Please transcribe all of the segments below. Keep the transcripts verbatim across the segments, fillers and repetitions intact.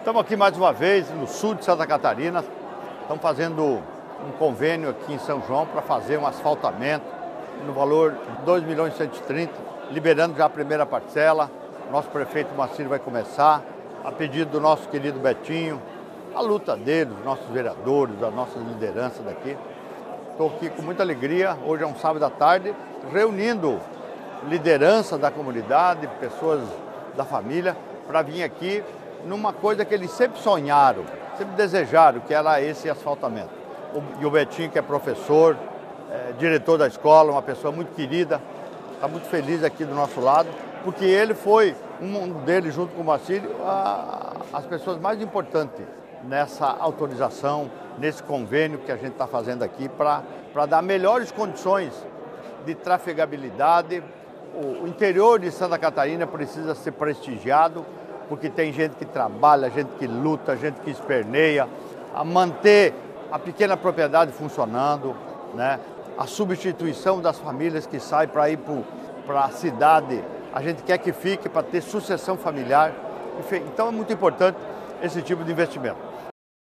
Estamos aqui mais uma vez no sul de Santa Catarina. Estamos fazendo um convênio aqui em São João para fazer um asfaltamento no valor de dois milhões e cento e trinta, liberando já a primeira parcela. Nosso prefeito Moacir vai começar, a pedido do nosso querido Betinho, a luta dele, dos nossos vereadores, da nossa liderança daqui. Estou aqui com muita alegria, hoje é um sábado à tarde, reunindo liderança da comunidade, pessoas da família, para vir aqui numa coisa que eles sempre sonharam, sempre desejaram, que era esse asfaltamento. O, e o Betinho, que é professor, é, diretor da escola, uma pessoa muito querida, está muito feliz aqui do nosso lado, porque ele foi, um deles junto com o Moacir, a, as pessoas mais importantes nessa autorização, nesse convênio que a gente está fazendo aqui para para dar melhores condições de trafegabilidade. O, o interior de Santa Catarina precisa ser prestigiado, porque tem gente que trabalha, gente que luta, gente que esperneia, a manter a pequena propriedade funcionando, né? A substituição das famílias que saem para ir para a cidade, a gente quer que fique para ter sucessão familiar. Então é muito importante esse tipo de investimento.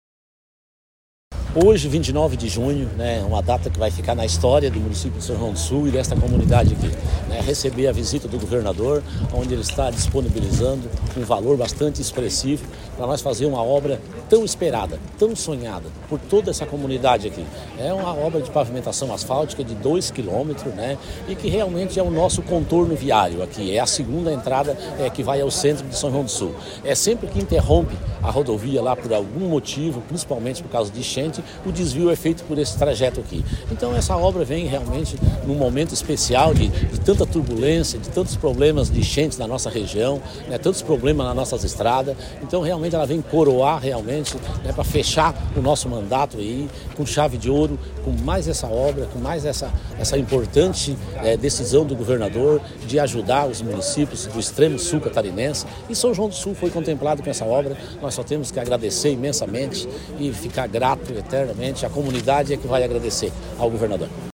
Hoje, vinte e nove de junho, né, uma data que vai ficar na história do município de São João do Sul e desta comunidade aqui, né, receber a visita do governador, onde ele está disponibilizando um valor bastante expressivo para nós fazer uma obra tão esperada, tão sonhada por toda essa comunidade aqui. É uma obra de pavimentação asfáltica de dois quilômetros, né, e que realmente é o nosso contorno viário aqui, é a segunda entrada é, que vai ao centro de São João do Sul. É sempre que interrompe a rodovia lá por algum motivo, principalmente por causa de enchente, o desvio é feito por esse trajeto aqui. Então essa obra vem realmente num momento especial de, de tanta turbulência, de tantos problemas de enchentes na nossa região, né, tantos problemas nas nossas estradas. Então realmente ela vem coroar realmente, né, para fechar o nosso mandato aí com chave de ouro, com mais essa obra, com mais essa, essa importante é, decisão do governador de ajudar os municípios do extremo sul catarinense. E São João do Sul foi contemplado com essa obra. Nós só temos que agradecer imensamente e ficar grato eternamente. A comunidade é que vai agradecer ao governador.